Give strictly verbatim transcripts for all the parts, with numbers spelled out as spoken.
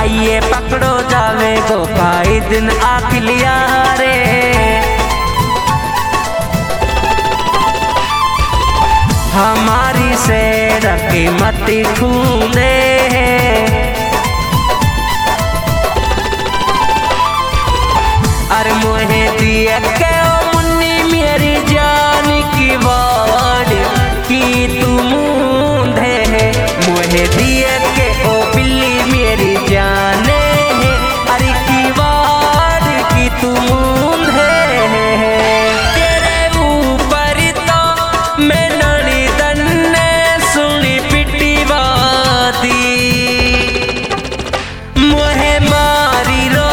आइए पकड़ो जावे गो काई दिन आखिलिया रे। हमारी से रखी मती खूंदे अरे मोहे दिया के ओ मुन्नी मेरी जान की वाड़ की तू मूंधे है। मोहे दिया के ओ बिल्ली मेरी जाने है अरे की वाड़ की तू मूंधे है। तेरे ऊपर तो मैं नानी दन्ने सुनी पिटी बाती मोहे मारी रो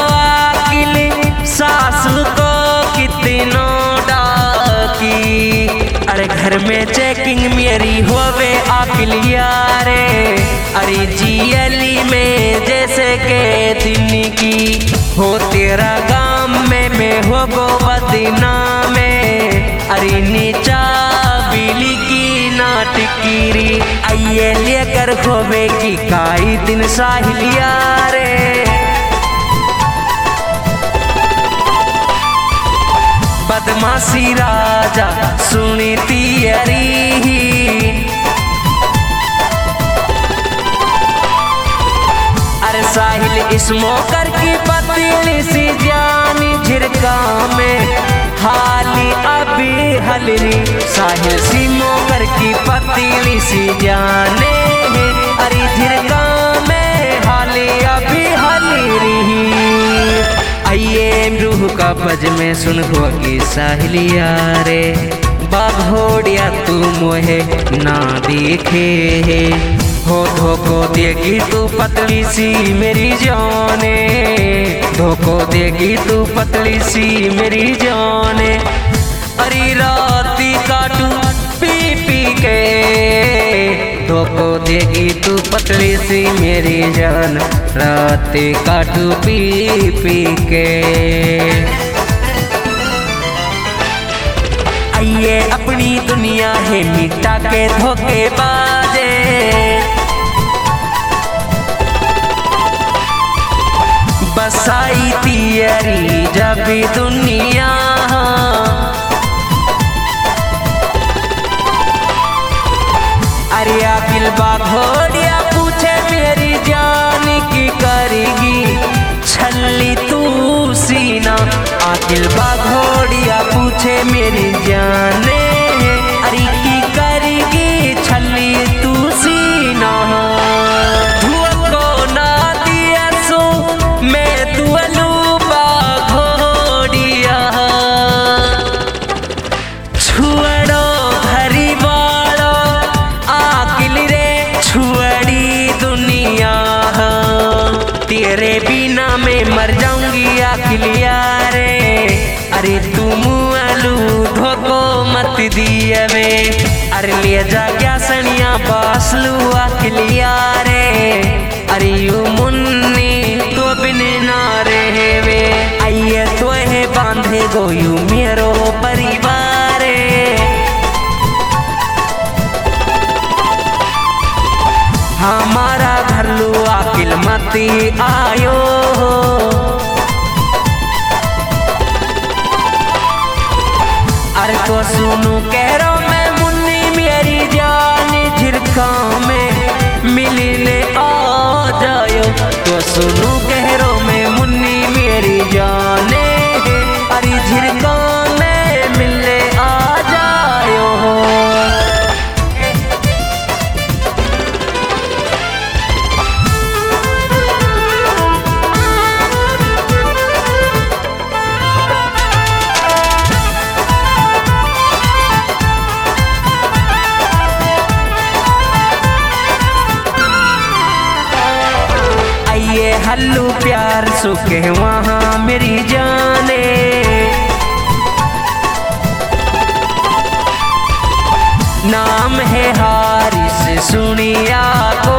सासू को कितनो डाकी। अरे घर में चेकिंग मेरी होवे आकिलिया रे। अरे जियली में जैसे के दिन की हो तेरा गांव में मैं हो गो बदना में। अरे नीचा बिली की नाटकीरी आइए लेकर होवे की काई दिन साहिलिया रे। बदमाशी राजा सुनी तियरी अरे साहिल इस मोकर की पतली सी जानी झिरका में हाली अभी हलरी। साहिल सी मोकर की पतली सी जाने अरे झिरका में हाली अभी हलरी। आइए रूह का बज में सुन होगी साहिलिया रे। बाघोड़िया तू मोहे ना देखे हो धोखो देगी तू पतली सी मेरी जाने। धोखो देगी तू पतली सी मेरी जाने। अरे राती काटू पी पी के धोखो देगी तू पतली सी मेरी जान। राती काटू पी पी के। आइए अपनी दुनिया है मिटा के धोखे बाजे बसाई तियरी जब दुनिया। अरे आकिल बाघोड़िया पूछे मेरी जान की करेगी छल्ली तू सीना। आकिल बाघोड़िया पूछे मेरी जाने अरे की करेगी छल्ली तू सीना। धुआ को ना दिया सो मैं दुअलू बाघोड़िया छुड़ो घरी वालो आकिल रे छुड़ी दुनिया। तेरे बिना मैं मर जाऊंगी आकिलिया रे। अरे तुम अलू धोखो मत दिए वे अरे ले जा क्या सनिया बासलू आकिलिया रे। अरे यू मुन्नी तो बिन ना रहे वे आइए तो है बांधे गो यू मेरो परिवार। हमारा घर लू आकिल मती आयो अरे तो सुनू कह रो मैं मुन्नी मेरी जान झिरका में मिलने आ जायो। तो सुनू कह रो मैं मुन्नी मेरी जाने अरे झिरका में मिलने आ जायो। हल्लू प्यार सुखे वहाँ मेरी जाने। नाम है हारिस सुनिया को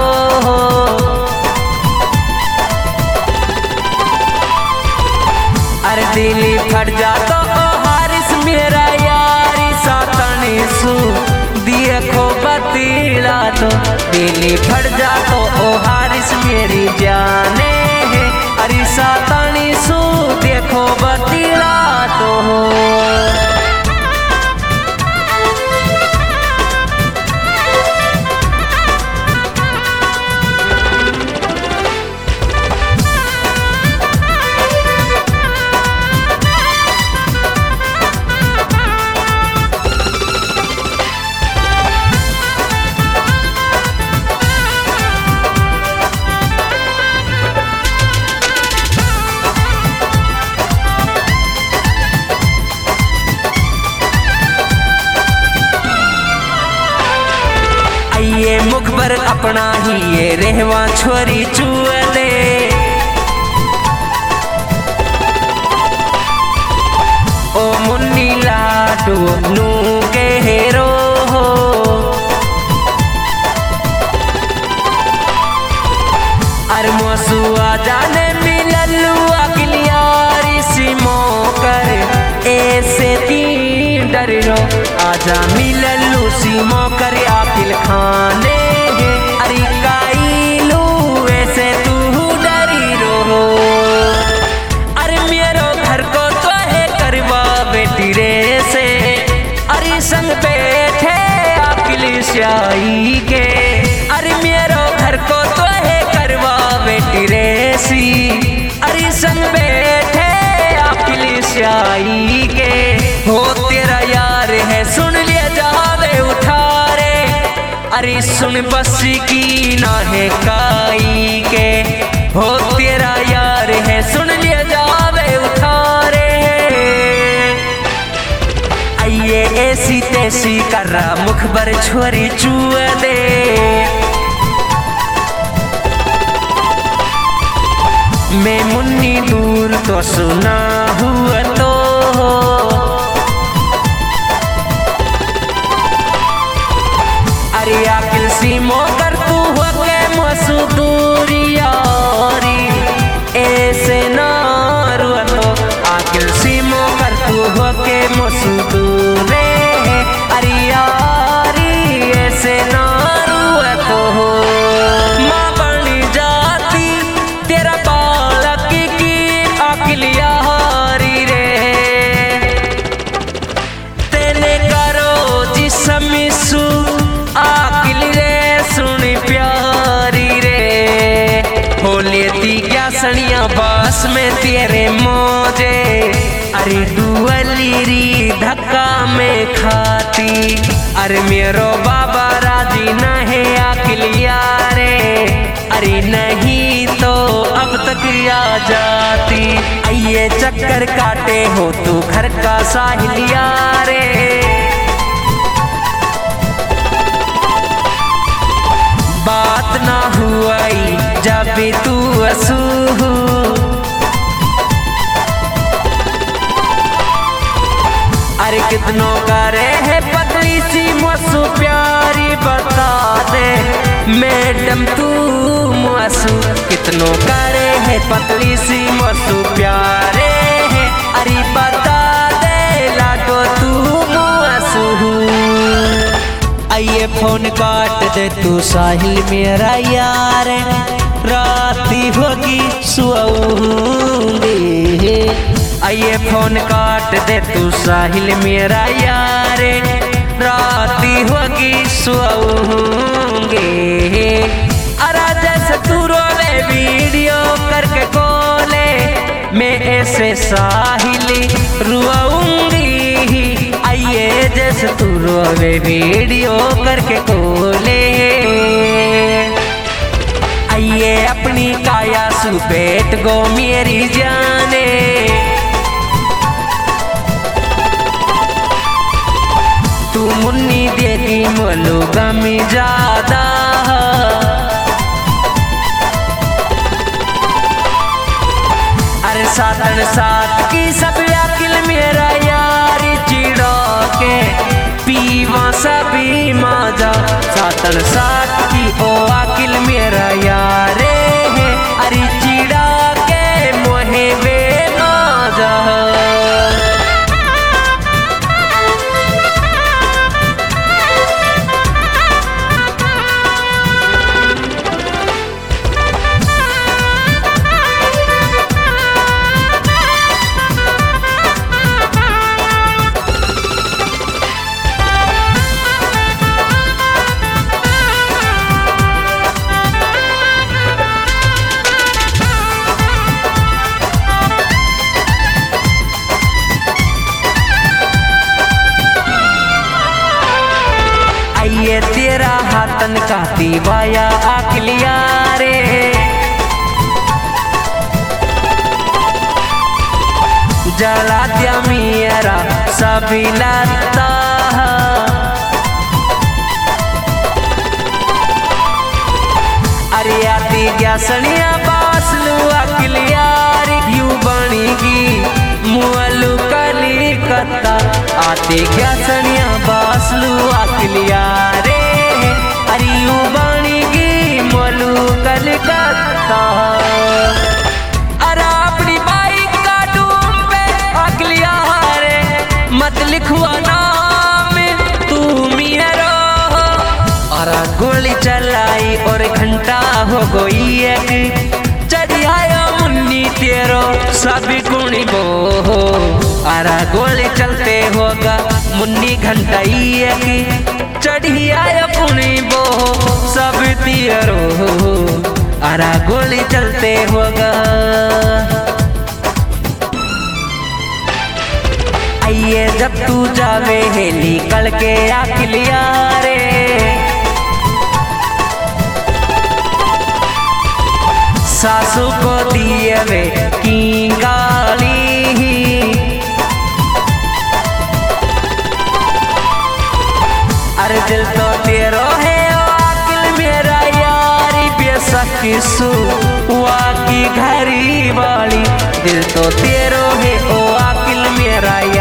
अरे दिली फट जा तो हारिस मेरा यारी सातनी सु देखो बतीला तो दिली फट जा तो हारिस मेरी जाने अपना ही ये रहवा छोरी चुअले ओ मुन्नी लाडू नू के हेरो हो अर मोसुआ जाने मिललू अखिलियारी सिमो कर ऐसे तीन डरो आजा मिललू सिमो कर आकिल खाने अरे काईलू ऐसे तू डरी रो अरे मेरो घर को तो है करवा बेटी रे से अरे संग बैठे आकिल शाही के अरे मेरो घर को तो है करवा बेटी रे सी अरे संग बैठे आकिल शाही के हो तेरा यार है सुन लिया जावे उठा रे अरे सुन बस की ना है काई के हो तेरा यार है सुन लिया जावे उठा रे आइए ऐसी तैसी कर रहा मुखबर छोरी चुआ दे मैं मुन्नी दूर तो सुना हुआ तो अरे आकिल सीमो कर तू हो के मसू दूरी यारी ऐसे ना रुआ तो आकिल सीमो कर तू हो के मसू दूरे अरे यारी ऐसे ना रुआ तो माँ बनी जाती तेरा बालक की आकिल यारी रे तेने करो जिसमी सू आकिल रे सुन प्यारी रे हो लेती क्या सनिया बस में तेरे मौजे अरे दुअली री धक्का में खाती अरे मेरो बाबा राजी न है आकिल यारे अरे नहीं तो अब तक आ जाती आइए चक्कर काटे हो तू घर का साहिल यारे बात ना हुई जब भी तू असू अरे कितनों करे है पतली सी मसू प्यारी बता दे मैडम तू मसू कितनों करे है पतली सी मसू प्यारे है अरे बता दे लाडो तू मसू आइए फोन काट दे तू साहिल मेरा यार राती होगी सुआऊंगी आइए फोन काट दे तू साहिल मेरा यार राती होगी सुआऊंगी अरा जैसे तू रोवे वीडियो करके कोले मैं ऐसे साहिल रुआऊंगी आइए जैसे तू रोवे वीडियो करके कोले आइए अपनी काया सु बैठ गो मेरी जाने तू मुन्नी देगी मोलू गमी ज्यादा अरे सातन सात की सब अकिल मेरा यारी चिड़ो के पीवा सभी माजा सातन सात की ओ अकिल मेरा यारे है अरे चिड़ा के मोहे वे माजा ये तेरा हाथन का दीवाया आकलिया रे जला दिया मेरा सभी लगता सनिया बासलू अकिल यार यू बनेगी मुअलू कलिकत्ता आते क्या सनिया बासलू अकिल यारे अरे यू बनेगी मुअलू कलिकत्ता अरे अपनी बाइक का डूम पे अकिल यारे मत लिखवा नाम तू मेरा अरे गोली चलाई और घंटा हो गई एक चढ़िया मुन्नी तेरो सभी गुणी बो अरे गोली चलते होगा मुन्नी घंटा एक चढ़िया पुणी बो सब तेरो अरे गोली चलते होगा आइए जब तू जावे हेली कल के अकिल यारे सासू को दिए वे की गाली अरे दिल तो तेरो है ओ अकिल मेरा यारी बेशक सु वाकी घरी वाली दिल तो तेरो है ओ अकिल मेरा